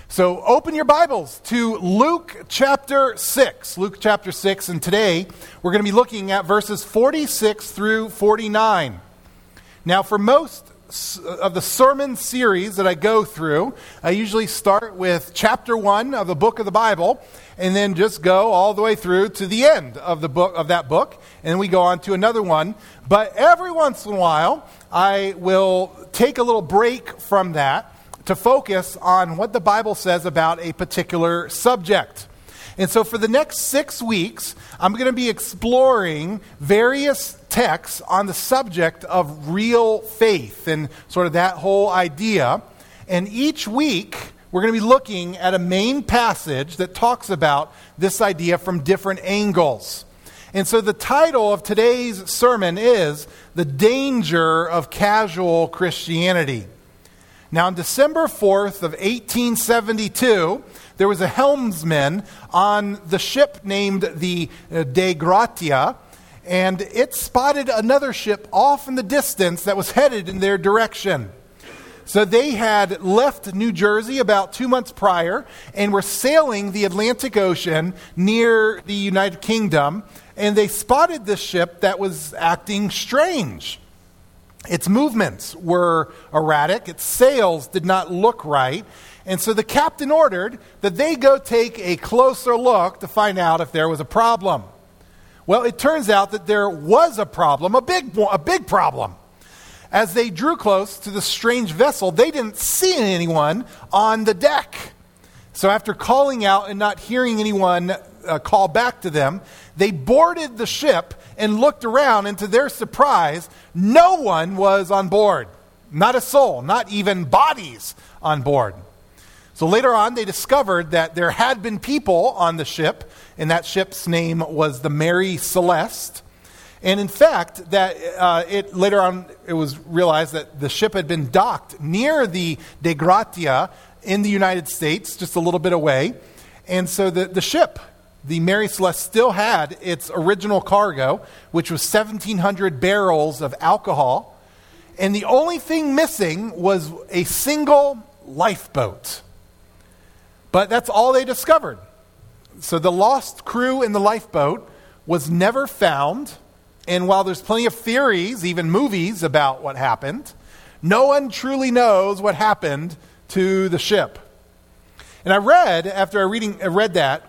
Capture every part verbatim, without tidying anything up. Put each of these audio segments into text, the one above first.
So open your Bibles to Luke chapter six. Luke chapter six, and today we're going to be looking at verses forty-six through forty-nine. Now, for most of the sermon series that I go through, I usually start with chapter one of the book of the Bible, and then just go all the way through to the end of the book of that book, and then we go on to another one. But every once in a while, I will take a little break from that to focus on what the Bible says about a particular subject. And so for the next six weeks, I'm going to be exploring various texts on the subject of real faith and sort of that whole idea. And each week, we're going to be looking at a main passage that talks about this idea from different angles. And so the title of today's sermon is The Danger of Casual Christianity. Now, on December fourth of eighteen seventy-two, there was a helmsman on the ship named the De Gratia, and it spotted another ship off in the distance that was headed in their direction. So they had left New Jersey about two months prior and were sailing the Atlantic Ocean near the United Kingdom, and they spotted this ship that was acting strange. Its movements were erratic, its sails did not look right, and so the captain ordered that they go take a closer look to find out if there was a problem. Well, it turns out that there was a problem, a big, a big problem. As they drew close to the strange vessel, they didn't see anyone on the deck. So after calling out and not hearing anyone uh, call back to them, they boarded the ship and looked around, and to their surprise, no one was on board. Not a soul, not even bodies on board. So later on, they discovered that there had been people on the ship, and that ship's name was the Mary Celeste. And in fact, that uh, it later on it was realized that the ship had been docked near the De Gratia in the United States, just a little bit away. And so the, the ship, the Mary Celeste, still had its original cargo, which was seventeen hundred barrels of alcohol. And the only thing missing was a single lifeboat. But that's all they discovered. So the lost crew in the lifeboat was never found. And while there's plenty of theories, even movies, about what happened, no one truly knows what happened to the ship. And I read, after I, reading, I read that,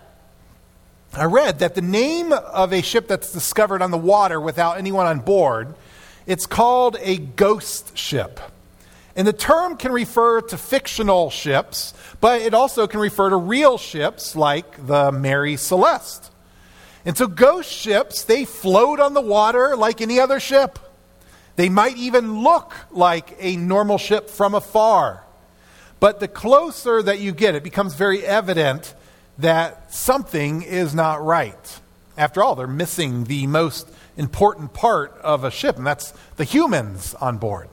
I read that the name of a ship that's discovered on the water without anyone on board, it's called a ghost ship. And the term can refer to fictional ships, but it also can refer to real ships like the Mary Celeste. And so ghost ships, they float on the water like any other ship. They might even look like a normal ship from afar. But the closer that you get, it becomes very evident that something is not right. After all, they're missing the most important part of a ship, and that's the humans on board.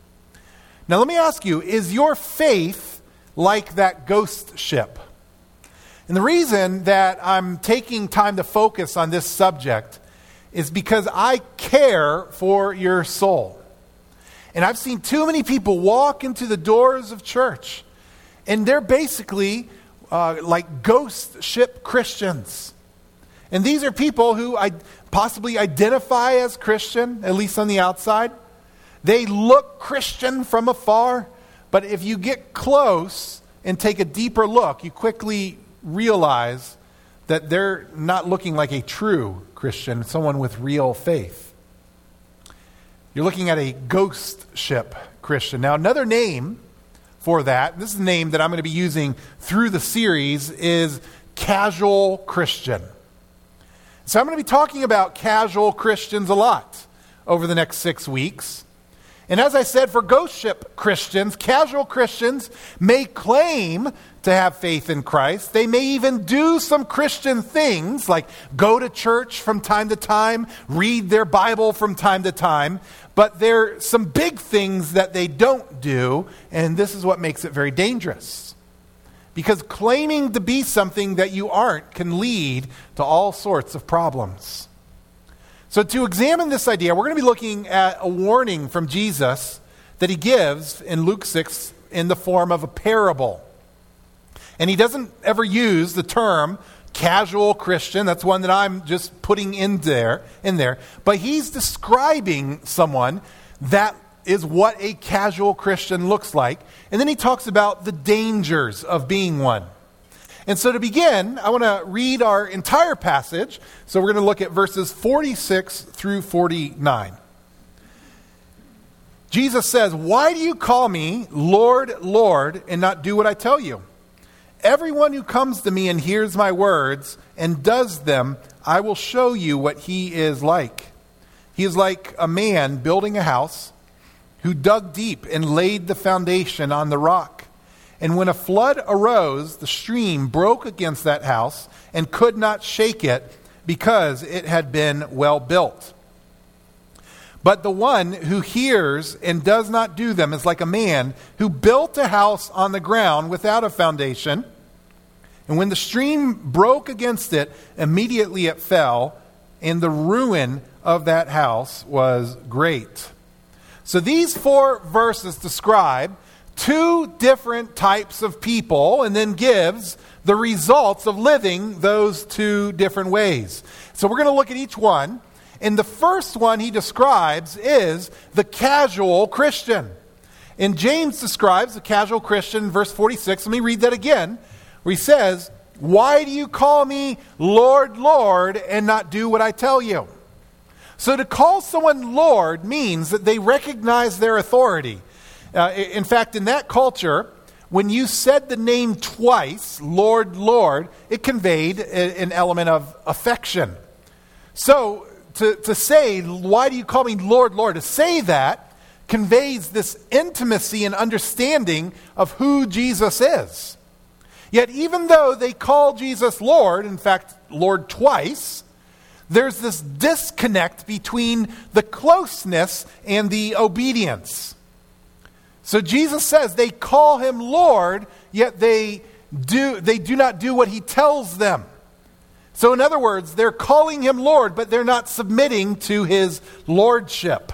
Now let me ask you, is your faith like that ghost ship? And the reason that I'm taking time to focus on this subject is because I care for your soul. And I've seen too many people walk into the doors of church, and they're basically uh, like ghost ship Christians. And these are people who I possibly identify as Christian, at least on the outside. They look Christian from afar, but if you get close and take a deeper look, you quickly realize that they're not looking like a true Christian, someone with real faith. You're looking at a ghost ship Christian. Now, another name for that, this is the name that I'm going to be using through the series, is casual Christian. So I'm going to be talking about casual Christians a lot over the next six weeks. And as I said, for ghost ship Christians, casual Christians may claim to have faith in Christ. They may even do some Christian things like go to church from time to time, read their Bible from time to time. But there are some big things that they don't do, and this is what makes it very dangerous. Because claiming to be something that you aren't can lead to all sorts of problems. So to examine this idea, we're going to be looking at a warning from Jesus that he gives in Luke six in the form of a parable. And he doesn't ever use the term casual Christian. That's one that I'm just putting in there, in there. But he's describing someone that is what a casual Christian looks like. And then he talks about the dangers of being one. And so to begin, I want to read our entire passage. So we're going to look at verses forty-six through forty-nine. Jesus says, "Why do you call me Lord, Lord, and not do what I tell you? Everyone who comes to me and hears my words and does them, I will show you what he is like. He is like a man building a house who dug deep and laid the foundation on the rock. And when a flood arose, the stream broke against that house and could not shake it because it had been well built. But the one who hears and does not do them is like a man who built a house on the ground without a foundation. And when the stream broke against it, immediately it fell, and the ruin of that house was great." So these four verses describe two different types of people and then gives the results of living those two different ways. So we're going to look at each one. And the first one he describes is the casual Christian. And James describes the casual Christian in verse forty-six. Let me read that again, where he says, "Why do you call me Lord, Lord, and not do what I tell you?" So to call someone Lord means that they recognize their authority. Uh, in fact, in that culture, when you said the name twice, Lord, Lord, it conveyed a, an element of affection. So to, to say, "Why do you call me Lord, Lord?" to say that conveys this intimacy and understanding of who Jesus is. Yet even though they call Jesus Lord, in fact, Lord twice, there's this disconnect between the closeness and the obedience. So Jesus says they call him Lord, yet they do, they do not do what he tells them. So in other words, they're calling him Lord, but they're not submitting to his lordship.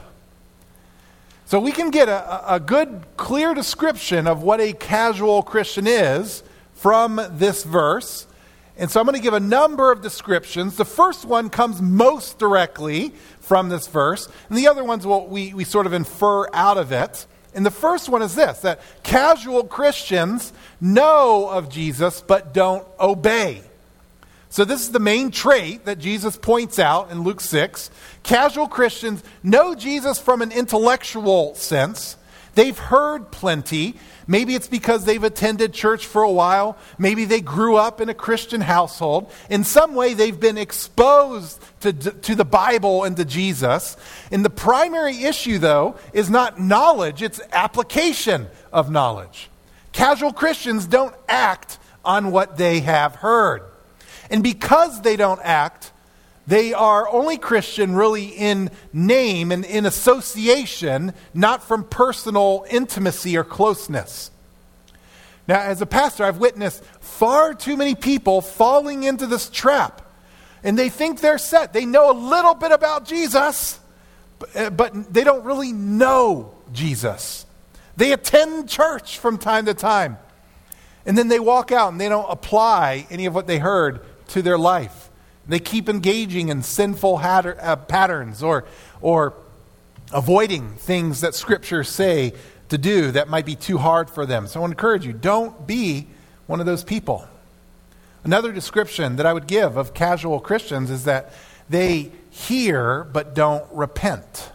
So we can get a, a good, clear description of what a casual Christian is from this verse. And so I'm going to give a number of descriptions. The first one comes most directly from this verse, and the other ones will, we, we sort of infer out of it. And the first one is this, that casual Christians know of Jesus but don't obey. So this is the main trait that Jesus points out in Luke six. Casual Christians know Jesus from an intellectual sense. They've heard plenty. Maybe it's because they've attended church for a while. Maybe they grew up in a Christian household. In some way, they've been exposed to, to the Bible and to Jesus. And the primary issue, though, is not knowledge. It's application of knowledge. Casual Christians don't act on what they have heard. And because they don't act, they are only Christian really in name and in association, not from personal intimacy or closeness. Now, as a pastor, I've witnessed far too many people falling into this trap. And they think they're set. They know a little bit about Jesus, but, but they don't really know Jesus. They attend church from time to time. And then they walk out and they don't apply any of what they heard to their life. They keep engaging in sinful hatter, uh, patterns or, or avoiding things that scriptures say to do that might be too hard for them. So I want to encourage you, don't be one of those people. Another description that I would give of casual Christians is that they hear but don't repent.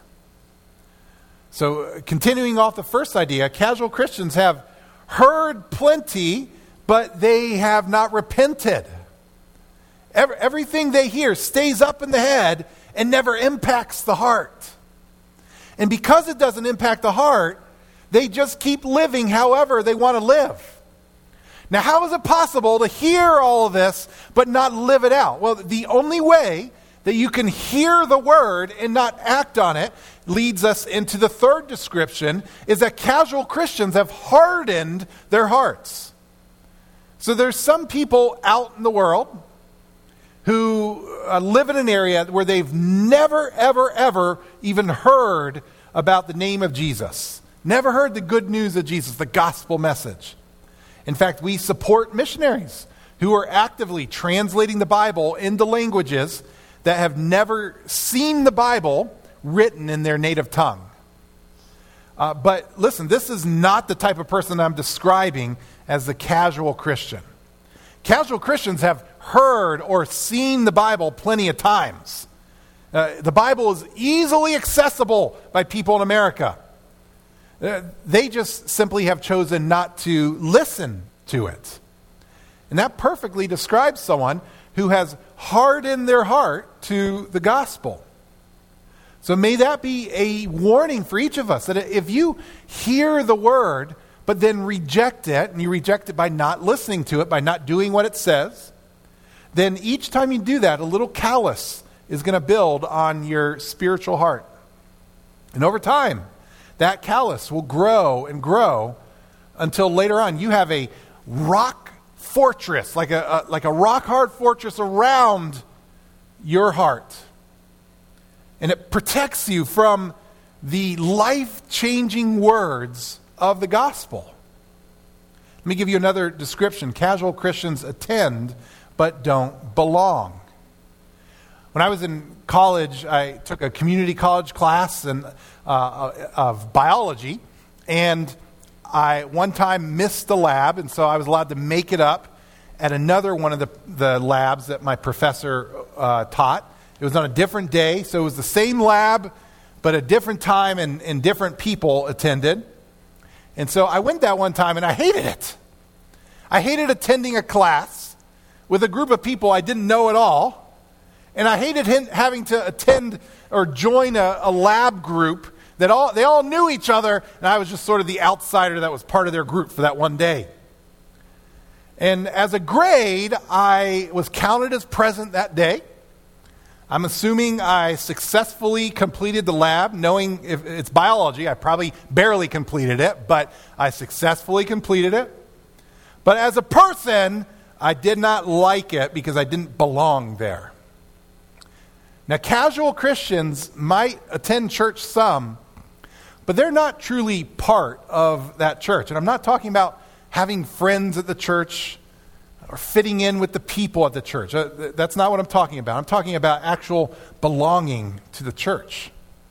So continuing off the first idea, casual Christians have heard plenty, but they have not repented. Every, everything they hear stays up in the head and never impacts the heart. And because it doesn't impact the heart, they just keep living however they want to live. Now, how is it possible to hear all of this but not live it out? Well, the only way that you can hear the word and not act on it leads us into the third description, is that casual Christians have hardened their hearts. So there's some people out in the world who uh, live in an area where they've never, ever, ever even heard about the name of Jesus. Never heard the good news of Jesus, the gospel message. In fact, we support missionaries who are actively translating the Bible into languages that have never seen the Bible written in their native tongue. Uh, but listen, this is not the type of person I'm describing as the casual Christian. Casual Christians have heard or seen the Bible plenty of times. Uh, the Bible is easily accessible by people in America. Uh, they just simply have chosen not to listen to it. And that perfectly describes someone who has hardened their heart to the gospel. So may that be a warning for each of us, that if you hear the word, but then reject it, and you reject it by not listening to it, by not doing what it says, then each time you do that, a little callus is going to build on your spiritual heart. And over time, that callus will grow and grow until later on you have a rock fortress, like a, a like a rock-hard fortress around your heart. And it protects you from the life-changing words of the gospel. Let me give you another description. Casual Christians attend but don't belong. When I was in college, I took a community college class and, uh, of biology, and I one time missed the lab, and so I was allowed to make it up at another one of the, the labs that my professor uh, taught. It was on a different day, so it was the same lab, but a different time, and, and different people attended. And so I went that one time, and I hated it. I hated attending a class with a group of people I didn't know at all. And I hated him having to attend or join a, a lab group that all they all knew each other, and I was just sort of the outsider that was part of their group for that one day. And as a grade, I was counted as present that day. I'm assuming I successfully completed the lab, knowing if it's biology, I probably barely completed it, but I successfully completed it. But as a person, I did not like it because I didn't belong there. Now, casual Christians might attend church some, but they're not truly part of that church. And I'm not talking about having friends at the church or fitting in with the people at the church. That's not what I'm talking about. I'm talking about actual belonging to the church.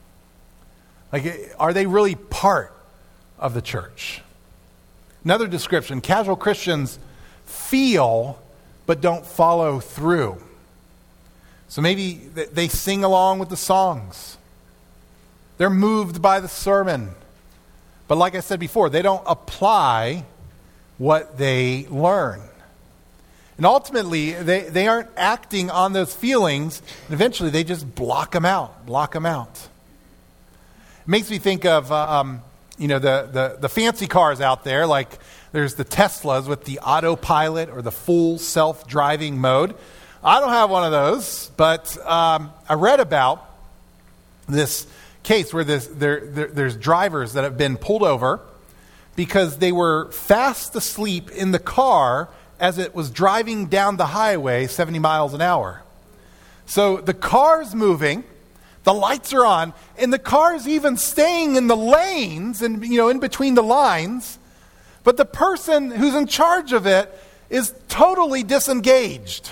Like, are they really part of the church? Another description, casual Christians feel but don't follow through. So maybe they sing along with the songs. They're moved by the sermon. But like I said before, they don't apply what they learn. And ultimately, they, they aren't acting on those feelings. And eventually, they just block them out, block them out. It makes me think of, uh, um, you know, the, the, the fancy cars out there. Like there's the Teslas with the autopilot or the full self-driving mode. I don't have one of those, but um, I read about this case where this, there, there, there's drivers that have been pulled over because they were fast asleep in the car as it was driving down the highway seventy miles an hour. So the car's moving, the lights are on, and the car's even staying in the lanes and, you know, in between the lines, but the person who's in charge of it is totally disengaged.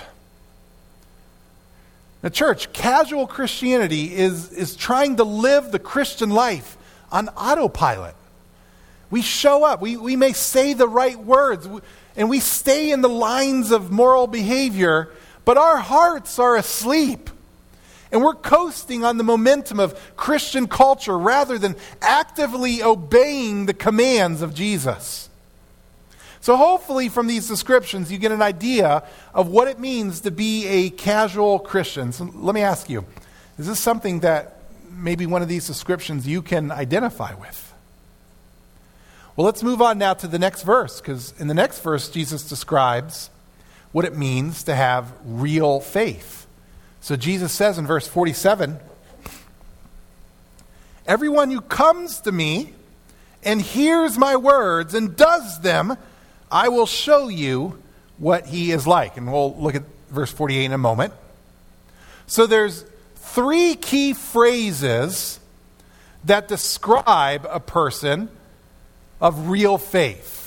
The church, casual Christianity is, is trying to live the Christian life on autopilot. We show up. We, we may say the right words, and we stay in the lines of moral behavior, but our hearts are asleep. And we're coasting on the momentum of Christian culture rather than actively obeying the commands of Jesus. So hopefully from these descriptions you get an idea of what it means to be a casual Christian. So let me ask you, is this something that maybe one of these descriptions you can identify with? Well, let's move on now to the next verse, because in the next verse Jesus describes what it means to have real faith. So Jesus says in verse forty-seven, "Everyone who comes to me and hears my words and does them, I will show you what he is like." And we'll look at verse forty-eight in a moment. So there's three key phrases that describe a person of real faith.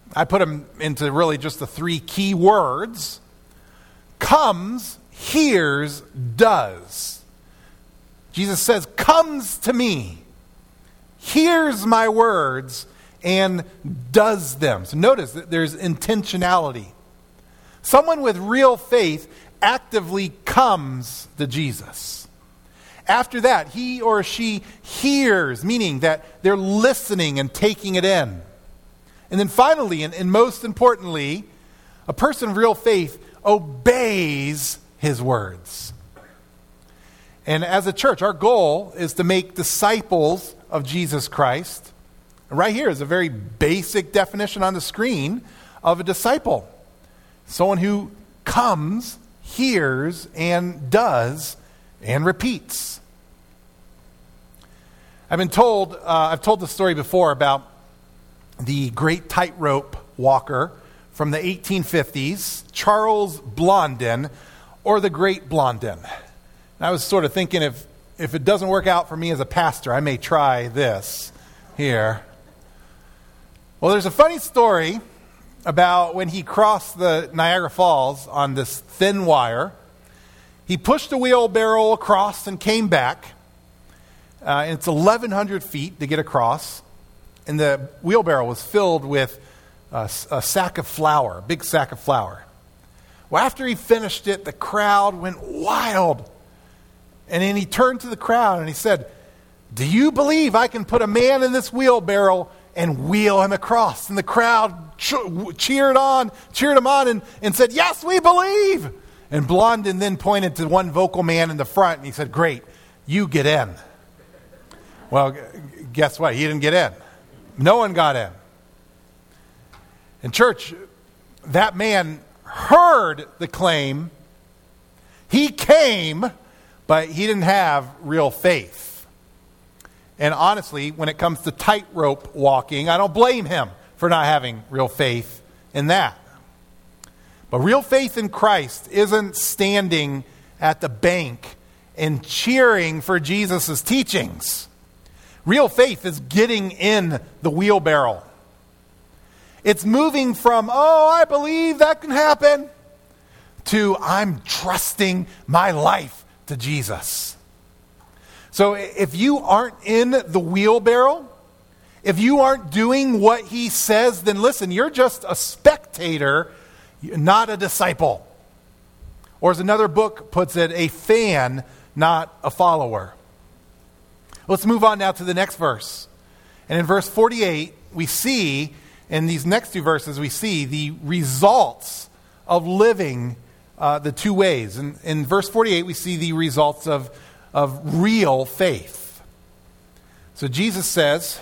I put them into really just the three key words: comes, hears, does. Jesus says, comes to me, hears my words, and does them. So notice that there's intentionality. Someone with real faith actively comes to Jesus. After that, he or she hears, meaning that they're listening and taking it in. And then finally, and, and most importantly, a person of real faith obeys his words. And as a church, our goal is to make disciples of Jesus Christ. Right here is a very basic definition on the screen of a disciple. Someone who comes, hears, and does, and repeats. I've been told, uh, I've told the story before about the great tightrope walker from the eighteen fifties, Charles Blondin, or the Great Blondin. And I was sort of thinking, if, if it doesn't work out for me as a pastor, I may try this here. Well, there's a funny story about when he crossed the Niagara Falls on this thin wire. He pushed a wheelbarrow across and came back. Uh, and it's eleven hundred feet to get across. And the wheelbarrow was filled with a, a sack of flour, a big sack of flour. Well, after he finished it, the crowd went wild. And then he turned to the crowd and he said, "Do you believe I can put a man in this wheelbarrow and wheel him across?" And the crowd ch- cheered on, cheered him on and, and said, "Yes, we believe." And Blondin then pointed to one vocal man in the front and he said, "Great, you get in." Well, guess what? He didn't get in. No one got in. In church, that man heard the claim. He came, but he didn't have real faith. And honestly, when it comes to tightrope walking, I don't blame him for not having real faith in that. But real faith in Christ isn't standing at the bank and cheering for Jesus' teachings. Real faith is getting in the wheelbarrow. It's moving from, "Oh, I believe that can happen," to "I'm trusting my life to Jesus." So if you aren't in the wheelbarrow, if you aren't doing what he says, then listen, you're just a spectator, not a disciple. Or as another book puts it, a fan, not a follower. Let's move on now to the next verse. And in verse forty-eight, we see, in these next two verses, we see the results of living uh, the two ways. And in verse forty-eight, we see the results of, of real faith. So Jesus says,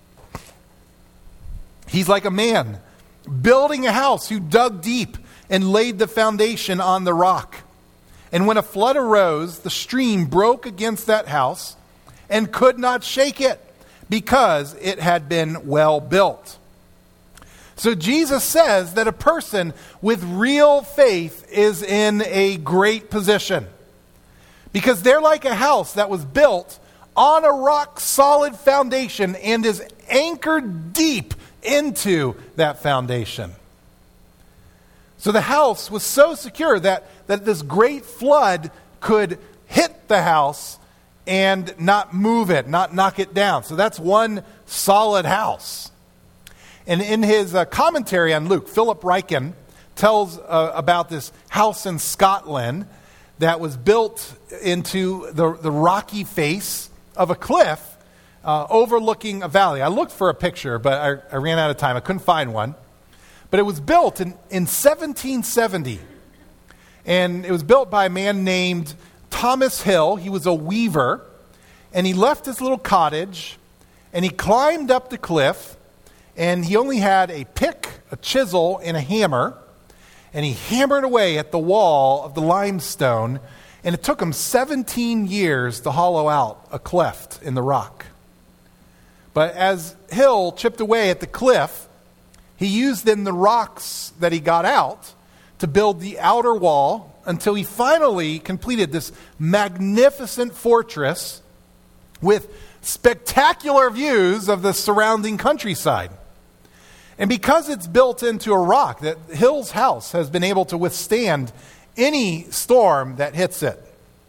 he's like a man building a house who dug deep and laid the foundation on the rock. And when a flood arose, the stream broke against that house and could not shake it because it had been well built. So Jesus says that a person with real faith is in a great position because they're like a house that was built on a rock-solid foundation and is anchored deep into that foundation. So the house was so secure that, that this great flood could hit the house and not move it, not knock it down. So that's one solid house. And in his uh, commentary on Luke, Philip Ryken tells uh, about this house in Scotland that was built into the, the rocky face of a cliff uh, overlooking a valley. I looked for a picture, but I, I ran out of time. I couldn't find one. But it was built in, in seventeen seventy. And it was built by a man named Thomas Hill. He was a weaver, and he left his little cottage, and he climbed up the cliff, and he only had a pick, a chisel, and a hammer, and he hammered away at the wall of the limestone, and it took him seventeen years to hollow out a cleft in the rock. But as Hill chipped away at the cliff, he used then the rocks that he got out to build the outer wall until he finally completed this magnificent fortress with spectacular views of the surrounding countryside. And because it's built into a rock, that Hill's house has been able to withstand any storm that hits it.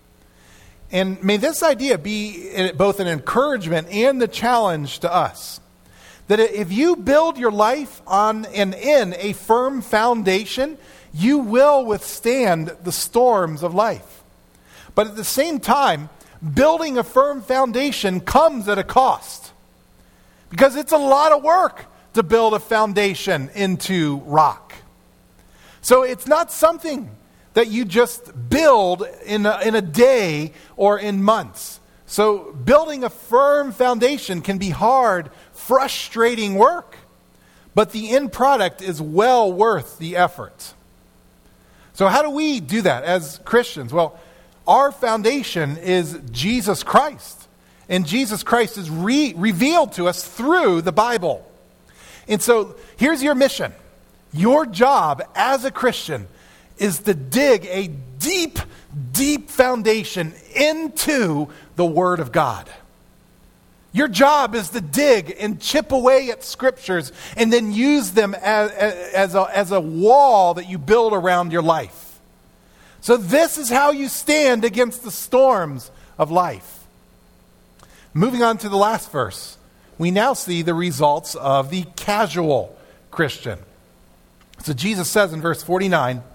And may this idea be both an encouragement and the challenge to us. That if you build your life on and in a firm foundation, you will withstand the storms of life. But at the same time, building a firm foundation comes at a cost. Because it's a lot of work to build a foundation into rock. So it's not something that you just build in a, in a day or in months. So building a firm foundation can be hard, frustrating work, but the end product is well worth the effort. So how do we do that as Christians? Well, our foundation is Jesus Christ, and Jesus Christ is re- revealed to us through the Bible. And so here's your mission. Your job as a Christian is to dig a deep, deep foundation into the Word of God. Your job is to dig and chip away at scriptures and then use them as, as, a, as a wall that you build around your life. So this is how you stand against the storms of life. Moving on to the last verse, we now see the results of the casual Christian. So Jesus says in verse forty-nine,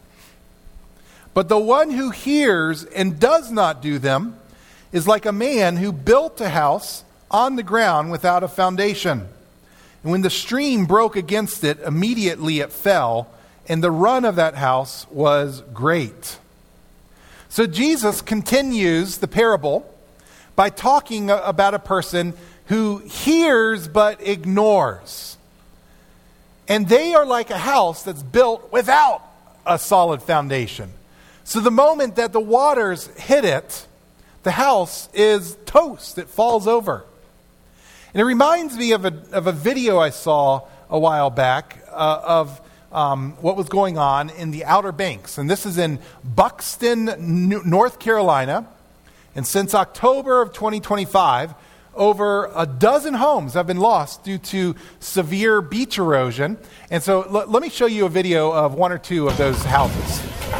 "But the one who hears and does not do them is like a man who built a house on the ground without a foundation. And when the stream broke against it, immediately it fell, and the ruin of that house was great." So Jesus continues the parable by talking about a person who hears but ignores. And they are like a house that's built without a solid foundation. So the moment that the waters hit it, the house is toast. It falls over. And it reminds me of a, of a video I saw a while back uh, of um, what was going on in the Outer Banks. And this is in Buxton, North Carolina. And since October of twenty twenty-five, over a dozen homes have been lost due to severe beach erosion. And so l- let me show you a video of one or two of those houses.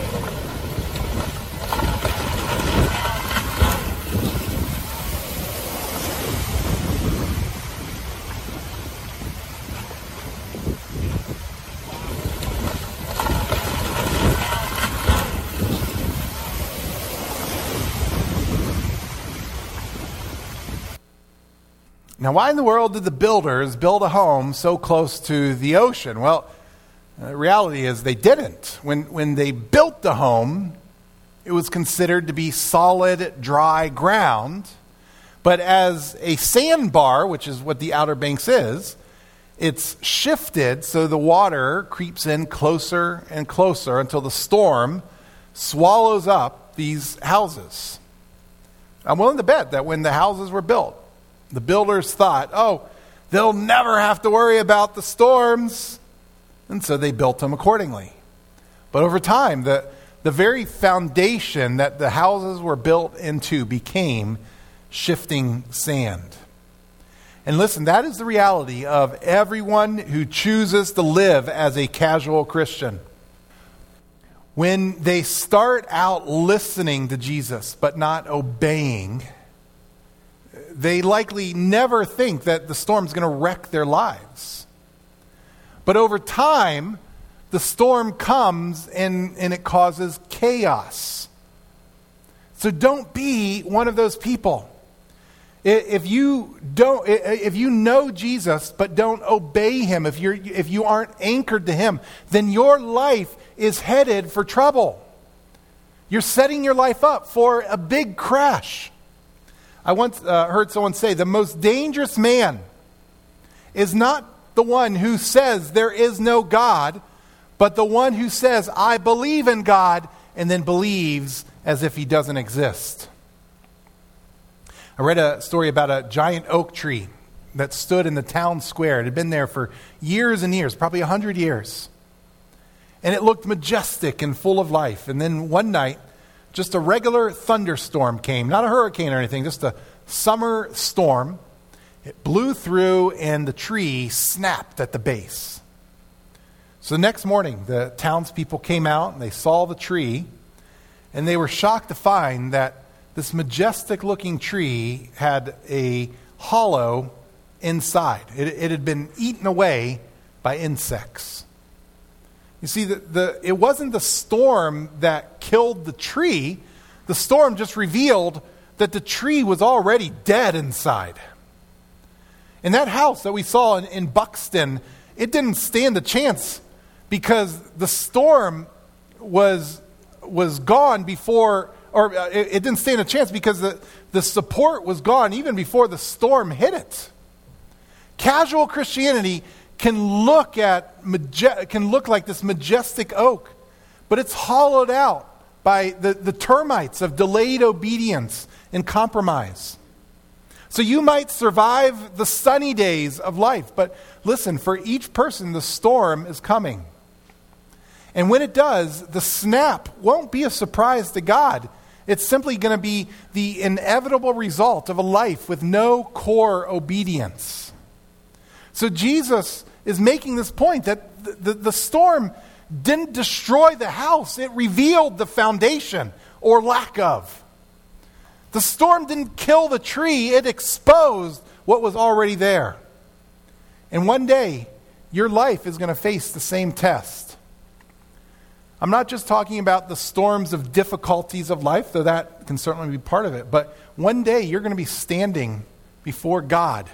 Now, why in the world did the builders build a home so close to the ocean? Well, the reality is they didn't. When, when they built the home, it was considered to be solid, dry ground. But as a sandbar, which is what the Outer Banks is, it's shifted so the water creeps in closer and closer until the storm swallows up these houses. I'm willing to bet that when the houses were built, the builders thought, oh, they'll never have to worry about the storms. And so they built them accordingly. But over time, the, the very foundation that the houses were built into became shifting sand. And listen, that is the reality of everyone who chooses to live as a casual Christian. When they start out listening to Jesus but not obeying, they likely never think that the storm's going to wreck their lives. But over time, the storm comes and, and it causes chaos. So don't be one of those people. If you don't, if you know Jesus but don't obey him, if you're if you aren't anchored to him, then your life is headed for trouble. You're setting your life up for a big crash. I once uh, heard someone say, the most dangerous man is not the one who says there is no God, but the one who says, I believe in God, and then believes as if he doesn't exist. I read a story about a giant oak tree that stood in the town square. It had been there for years and years, probably a hundred years. And it looked majestic and full of life. And then one night, just a regular thunderstorm came, not a hurricane or anything, just a summer storm. It blew through and the tree snapped at the base. So the next morning, the townspeople came out and they saw the tree, and they were shocked to find that this majestic-looking tree had a hollow inside. It, it had been eaten away by insects. You see, the, the, it wasn't the storm that killed the tree. The storm just revealed that the tree was already dead inside. In that house that we saw in, in Buxton, it didn't stand a chance because the storm was, was gone before, or uh, it, it didn't stand a chance because the, the support was gone even before the storm hit it. Casual Christianity can look at maje- can look like this majestic oak, but it's hollowed out by the, the termites of delayed obedience and compromise. So you might survive the sunny days of life, but listen, for each person, the storm is coming. And when it does, the snap won't be a surprise to God. It's simply going to be the inevitable result of a life with no core obedience. So Jesus is making this point that the, the, the storm didn't destroy the house. It revealed the foundation or lack of. The storm didn't kill the tree. It exposed what was already there. And one day, your life is going to face the same test. I'm not just talking about the storms of difficulties of life, though that can certainly be part of it. But one day, you're going to be standing before God.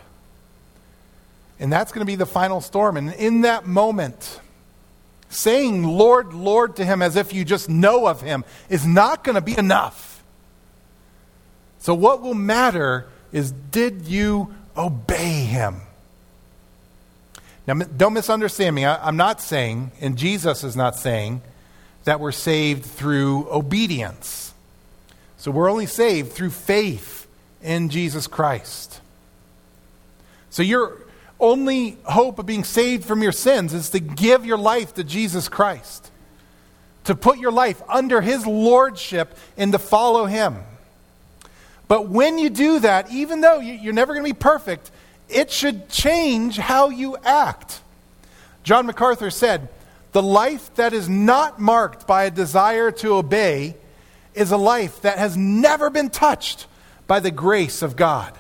And that's going to be the final storm. And in that moment, saying Lord, Lord to him as if you just know of him is not going to be enough. So what will matter is, did you obey him? Now, don't misunderstand me. I, I'm not saying, and Jesus is not saying, that we're saved through obedience. So we're only saved through faith in Jesus Christ. So your only hope of being saved from your sins is to give your life to Jesus Christ, to put your life under his lordship and to follow him. But when you do that, even though you're never going to be perfect, it should change how you act. John MacArthur said, "The life that is not marked by a desire to obey is a life that has never been touched by the grace of God."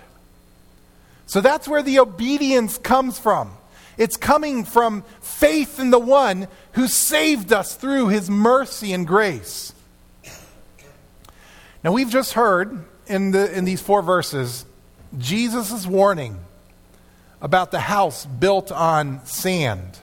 So that's where the obedience comes from. It's coming from faith in the one who saved us through his mercy and grace. Now, we've just heard in the in these four verses Jesus' warning about the house built on sand.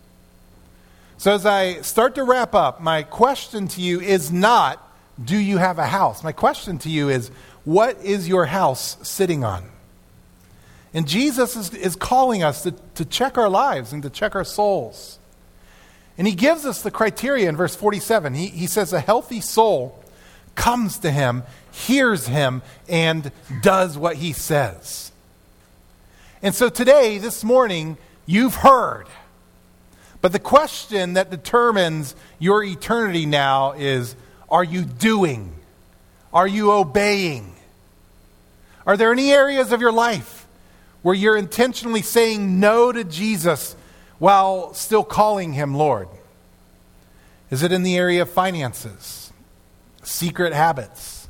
So as I start to wrap up, my question to you is not, do you have a house? My question to you is, what is your house sitting on? And Jesus is, is calling us to, to check our lives and to check our souls. And he gives us the criteria in verse forty-seven. He, he says a healthy soul comes to him, hears him, and does what he says. And so today, this morning, you've heard. But the question that determines your eternity now is, are you doing? Are you obeying? Are there any areas of your life where you're intentionally saying no to Jesus while still calling him Lord? Is it in the area of finances, secret habits,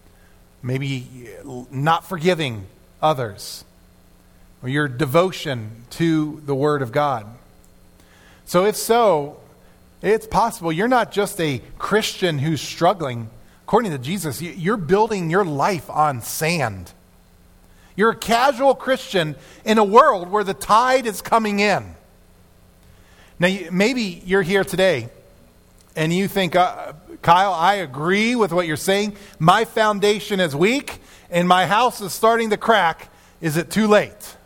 maybe not forgiving others, or your devotion to the Word of God? So if so, it's possible you're not just a Christian who's struggling. According to Jesus, you're building your life on sand. You're a casual Christian in a world where the tide is coming in. Now, maybe you're here today and you think, uh, Kyle, I agree with what you're saying. My foundation is weak and my house is starting to crack. Is it too late?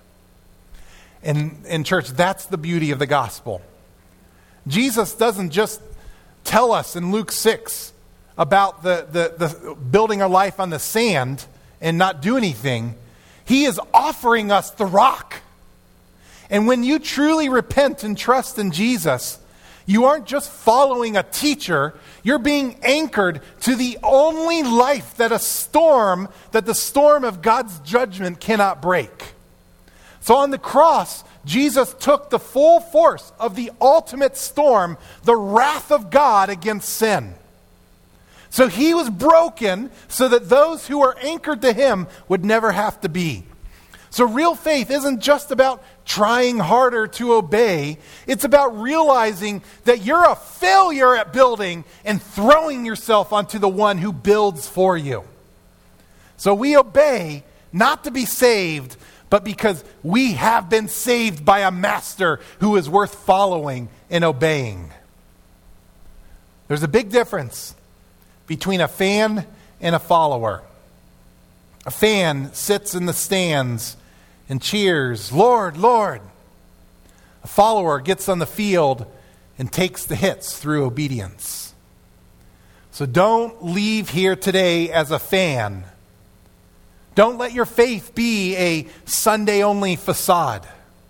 And in church, that's the beauty of the gospel. Jesus doesn't just tell us in Luke six about the, the, the building our life on the sand and not do anything. He is offering us the rock. And when you truly repent and trust in Jesus, you aren't just following a teacher, you're being anchored to the only life that a storm, that the storm of God's judgment cannot break. So on the cross, Jesus took the full force of the ultimate storm, the wrath of God against sin. So he was broken so that those who are anchored to him would never have to be. So real faith isn't just about trying harder to obey. It's about realizing that you're a failure at building and throwing yourself onto the one who builds for you. So we obey not to be saved, but because we have been saved by a master who is worth following and obeying. There's a big difference between a fan and a follower. A fan sits in the stands and cheers, "Lord, Lord." A follower gets on the field and takes the hits through obedience. So don't leave here today as a fan. Don't let your faith be a Sunday-only facade.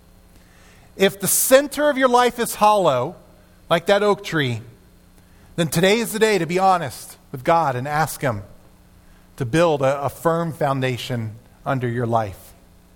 If the center of your life is hollow, like that oak tree, then today is the day to be honest with God and ask him to build a, a firm foundation under your life.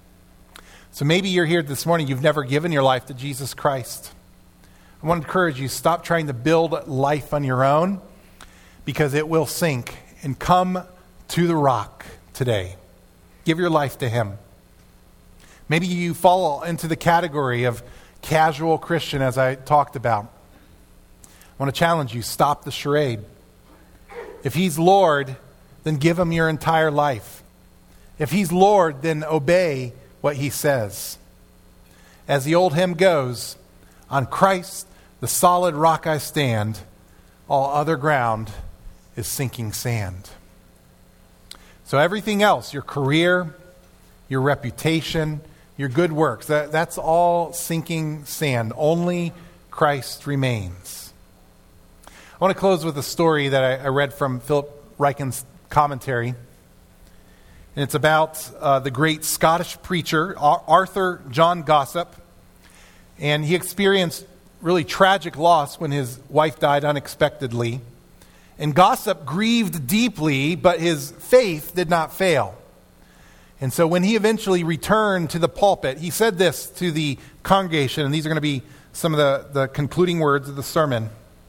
So maybe you're here this morning, you've never given your life to Jesus Christ. I want to encourage you, stop trying to build life on your own, because it will sink, and come to the rock today. Give your life to him. Maybe you fall into the category of casual Christian, as I talked about. I want to challenge you, stop the charade. If he's Lord, then give him your entire life. If he's Lord, then obey what he says. As the old hymn goes, "On Christ, the solid rock I stand, all other ground is sinking sand." So everything else, your career, your reputation, your good works, that, that's all sinking sand. Only Christ remains. I want to close with a story that I, I read from Philip Ryken's commentary. And it's about uh, the great Scottish preacher, Arthur John Gossip. And he experienced really tragic loss when his wife died unexpectedly. And Gossip grieved deeply, but his faith did not fail. And so when he eventually returned to the pulpit, he said this to the congregation, and these are going to be some of the, the concluding words of the sermon.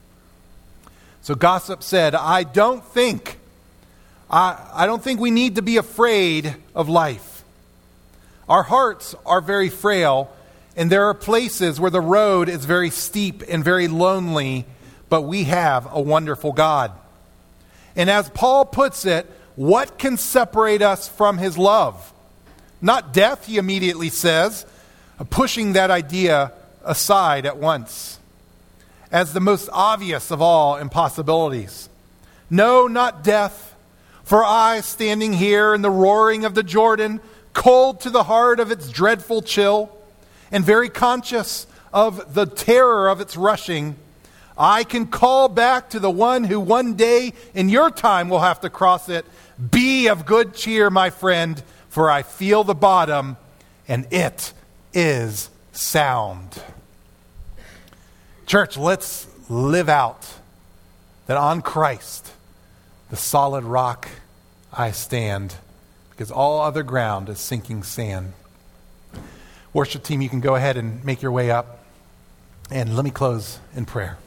So Gossip said, I don't think, I, I don't think we need to be afraid of life. Our hearts are very frail, and there are places where the road is very steep and very lonely, but we have a wonderful God. And as Paul puts it, what can separate us from his love? Not death, he immediately says, pushing that idea aside at once as the most obvious of all impossibilities. No, not death, for I, standing here in the roaring of the Jordan, cold to the heart of its dreadful chill, and very conscious of the terror of its rushing, I can call back to the one who one day in your time will have to cross it. Be of good cheer, my friend, for I feel the bottom, and it is sound. Church, let's live out that on Christ, the solid rock, I stand, because all other ground is sinking sand. Worship team, you can go ahead and make your way up. And let me close in prayer.